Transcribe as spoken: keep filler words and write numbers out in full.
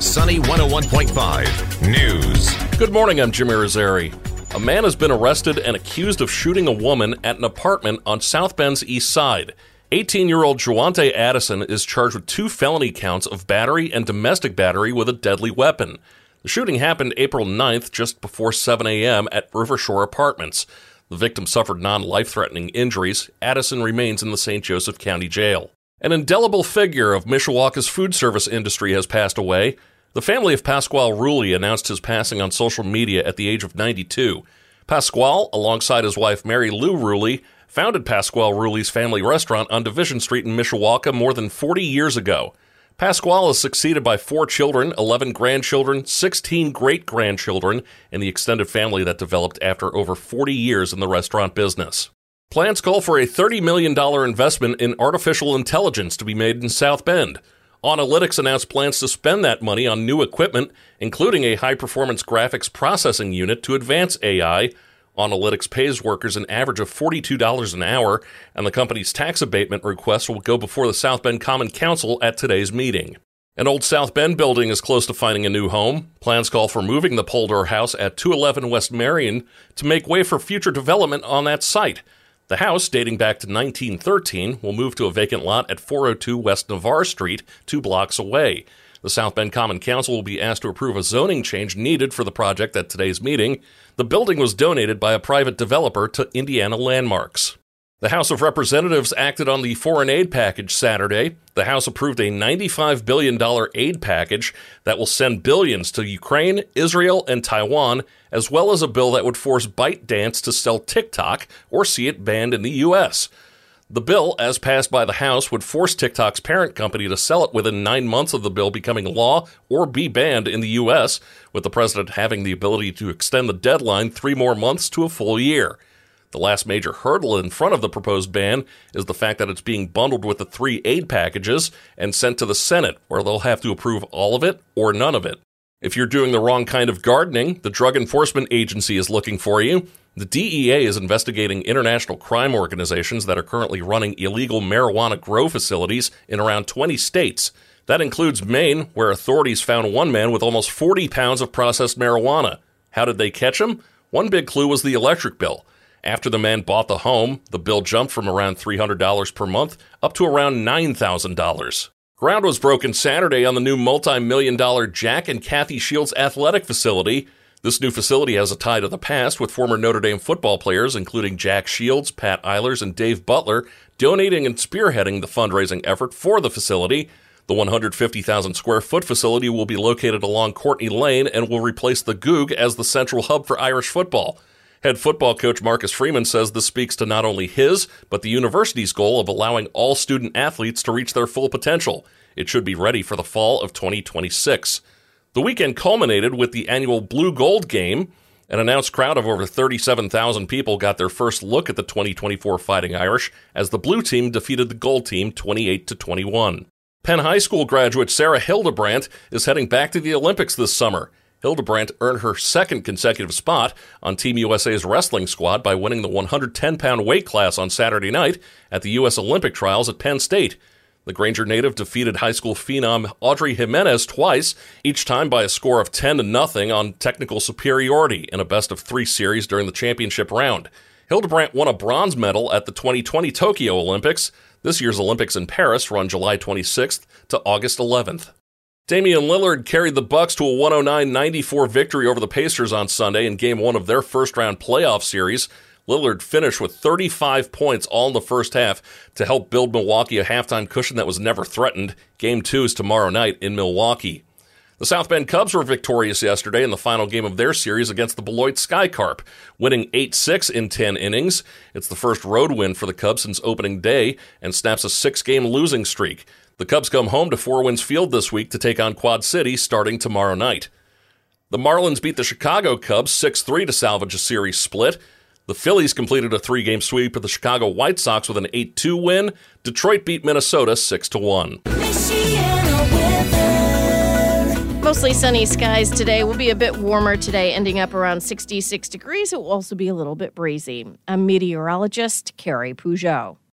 Sunny one oh one point five News. Good morning, I'm Jimmy Rosari. A man has been arrested and accused of shooting a woman at an apartment on South Bend's east side. eighteen-year-old Juante Addison is charged with two felony counts of battery and domestic battery with a deadly weapon. The shooting happened April ninth, just before seven a.m. at Rivershore Apartments. The victim suffered non-life-threatening injuries. Addison remains in the Saint Joseph County Jail. An indelible figure of Mishawaka's food service industry has passed away. The family of Pasquale Rulli announced his passing on social media at the age of ninety-two. Pasquale, alongside his wife Mary Lou Rulli, founded Pasquale Rulli's Family Restaurant on Division Street in Mishawaka more than forty years ago. Pasquale is succeeded by four children, eleven grandchildren, sixteen great-grandchildren, and the extended family that developed after over forty years in the restaurant business. Plans call for a thirty million dollars investment in artificial intelligence to be made in South Bend. Onalytics announced plans to spend that money on new equipment, including a high-performance graphics processing unit to advance A I. Onalytics pays workers an average of forty-two dollars an hour, and the company's tax abatement request will go before the South Bend Common Council at today's meeting. An old South Bend building is close to finding a new home. Plans call for moving the Polder House at two eleven West Marion to make way for future development on that site. The house, dating back to nineteen thirteen, will move to a vacant lot at four oh two West Navarre Street, two blocks away. The South Bend Common Council will be asked to approve a zoning change needed for the project at today's meeting. The building was donated by a private developer to Indiana Landmarks. The House of Representatives acted on the foreign aid package Saturday. The House approved a ninety-five billion dollars aid package that will send billions to Ukraine, Israel, and Taiwan, as well as a bill that would force ByteDance to sell TikTok or see it banned in the U S. The bill, as passed by the House, would force TikTok's parent company to sell it within nine months of the bill becoming law or be banned in the U S, with the president having the ability to extend the deadline three more months to a full year. The last major hurdle in front of the proposed ban is the fact that it's being bundled with the three aid packages and sent to the Senate, where they'll have to approve all of it or none of it. If you're doing the wrong kind of gardening, the Drug Enforcement Agency is looking for you. The D E A is investigating international crime organizations that are currently running illegal marijuana grow facilities in around twenty states. That includes Maine, where authorities found one man with almost forty pounds of processed marijuana. How did they catch him? One big clue was the electric bill. After the man bought the home, the bill jumped from around three hundred dollars per month up to around nine thousand dollars. Ground was broken Saturday on the new multi-million dollar Jack and Kathy Shields athletic facility. This new facility has a tie to the past, with former Notre Dame football players, including Jack Shields, Pat Eilers, and Dave Butler, donating and spearheading the fundraising effort for the facility. The one hundred fifty thousand square foot facility will be located along Courtney Lane and will replace the Goog as the central hub for Irish football. Head football coach Marcus Freeman says this speaks to not only his, but the university's goal of allowing all student athletes to reach their full potential. It should be ready for the fall of twenty twenty-six. The weekend culminated with the annual Blue Gold game. An announced crowd of over thirty-seven thousand people got their first look at the twenty twenty-four Fighting Irish as the Blue team defeated the Gold team twenty-eight to twenty-one. Penn High School graduate Sarah Hildebrandt is heading back to the Olympics this summer. Hildebrandt earned her second consecutive spot on Team U S A's wrestling squad by winning the one hundred ten pound weight class on Saturday night at the U S Olympic trials at Penn State. The Granger native defeated high school phenom Audrey Jimenez twice, each time by a score of ten to nothing on technical superiority in a best-of-three series during the championship round. Hildebrandt won a bronze medal at the twenty twenty Tokyo Olympics. This year's Olympics in Paris run July twenty-sixth to August eleventh. Damian Lillard carried the Bucks to a one oh nine ninety-four victory over the Pacers on Sunday in Game one of their first-round playoff series. Lillard finished with thirty-five points all in the first half to help build Milwaukee a halftime cushion that was never threatened. Game two is tomorrow night in Milwaukee. The South Bend Cubs were victorious yesterday in the final game of their series against the Beloit Skycarp, winning eight six in ten innings. It's the first road win for the Cubs since opening day and snaps a six-game losing streak. The Cubs come home to Four Winds Field this week to take on Quad City starting tomorrow night. The Marlins beat the Chicago Cubs six three to salvage a series split. The Phillies completed a three-game sweep of the Chicago White Sox with an eight two win. Detroit beat Minnesota six to one. Mostly sunny skies today. Will be a bit warmer today, ending up around sixty-six degrees. It will also be a little bit breezy. I'm meteorologist Carrie Peugeot.